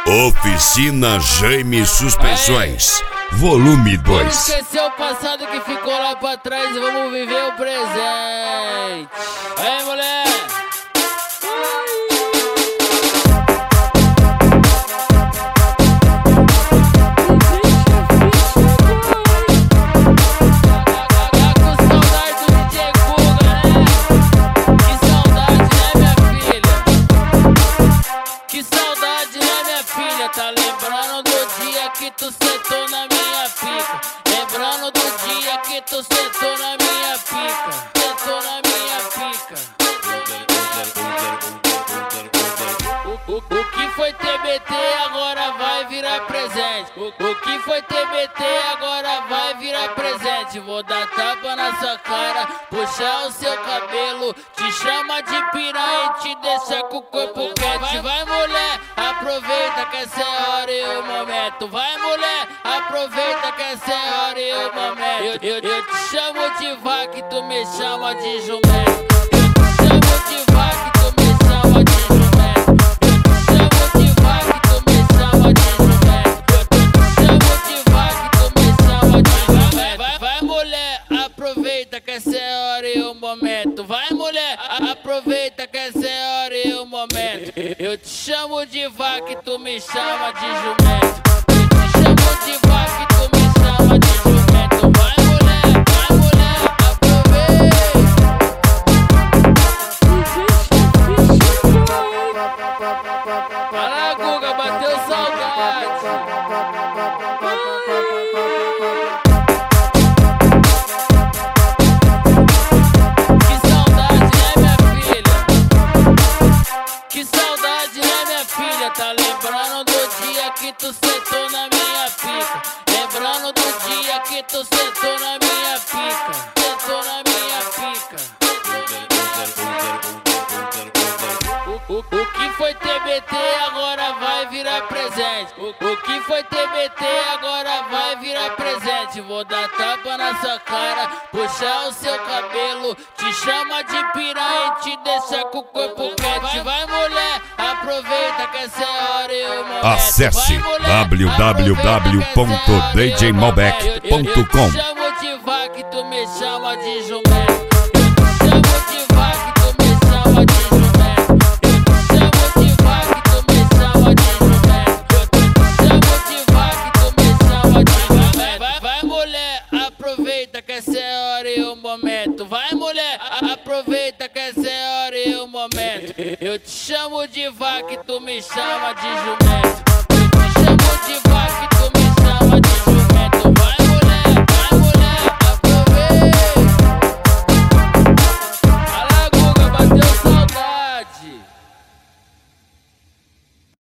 Oficina Jaime Suspensões, volume 2. Vamos esquecer o passado que ficou lá pra trás e vamos viver o presente. Aí, moleque! Tá lembrando do dia que tu sentou na minha pica? Lembrando do dia que tu sentou na minha pica? Sentou na minha pica. O que foi TBT agora vai virar presente. O que foi TBT agora vai virar presente. Vou dar tapa na sua cara, puxar o seu cabelo, te chama de piranha e te deixar com o corpo quente. Vai, mulher, aproveita que essa é a hora e o momento. Vai, mulher, aproveita que essa é a hora e o momento. Eu te chamo de vaca e tu me chama de jumento. Eu te chamo de vaca e tu me chama de jumento. Eu te chamo de vaca e tu me chama de jumento. Eu te chamo de vaca e tu me chama de jumento. Vai, mulher, aproveita que essa é a hora e o momento. Vai, mulher, aproveita que essa é a hora e o momento. Eu te chamo de vaca e tu me chama de jumento. Eu te chamo de vaca e tu me chama de jumento. Vai, mulher, aproveita. Fala, Guga, bateu saudade. Tá lembrando do dia que tu sentou na minha pica? Lembrando do dia que tu sentou na minha pica? Sentou na minha pica. O que foi TBT agora vai virar presente. O que foi TBT agora vai virar presente. Vou dar tapa na sua cara, puxar o seu cabelo, te chama de piranha e te deixar com o corpo quente. Vai, mulher, aproveita que essa é a hora e o momento. Acesse www.djmalbec.com. Eu te chamo de vaca e tu me chama de jumento. Eu te chamo de vaca e tu me chama de jumento. Eu te chamo de vaca e tu me chama de jumento. Eu te chamo de vaca e tu me chama de jumento. Vai, mulher, aproveita que essa é a hora e o momento. Vai, mulher, aproveita que essa é a hora e o momento. Eu te chamo de vaca e tu me chama de jumento. Eu te chamo de vaca.